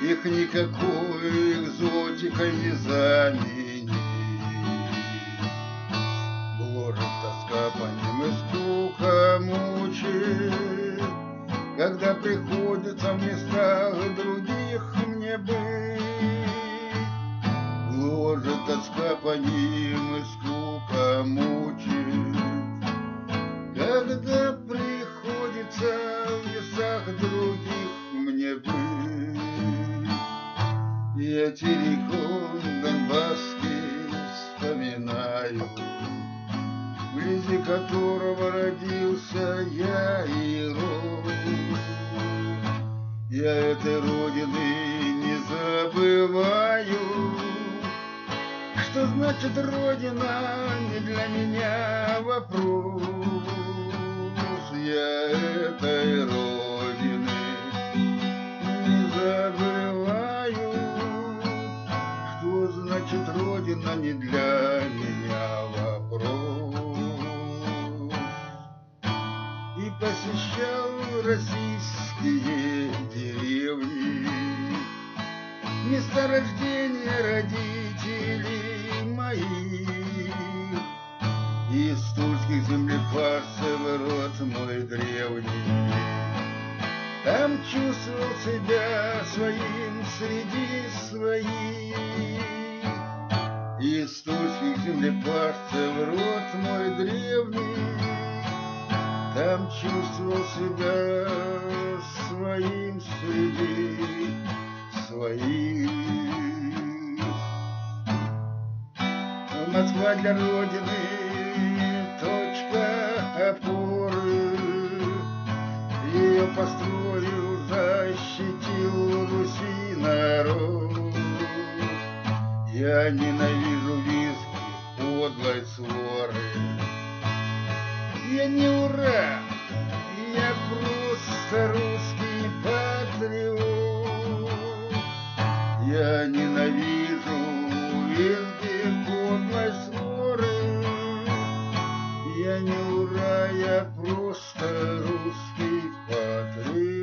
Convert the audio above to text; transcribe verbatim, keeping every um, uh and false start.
их никакой экзотикой не заменить. Гложет тоска по ним и скука мучит, когда приходится в местах других мне быть. Гложет тоска по ним и скука мучит, когда приходится в местах других мне быть. Я террикон донбасский вспоминаю, вблизи которого родился я и рос. Я этой родины не забываю. Что значит родина? Не для меня вопрос. Я этой родины не забываю. Что значит родина? Не для меня вопрос. И посещал российские деревни, места рождения родителей моих. Из тульских землепашцев род мой древний, там чувствовал себя своим среди своих. Из тульских землепашцев род мой древний, там чувствовал себя своим среди своих. Москва для Родины точка опоры, ее построю, защитил Руси народ. Я ненавижу визги подлой своры. Я не ура, я просто русский патриот. Я ненавижу визги подлой своры. Я не ура, я просто русский патриот.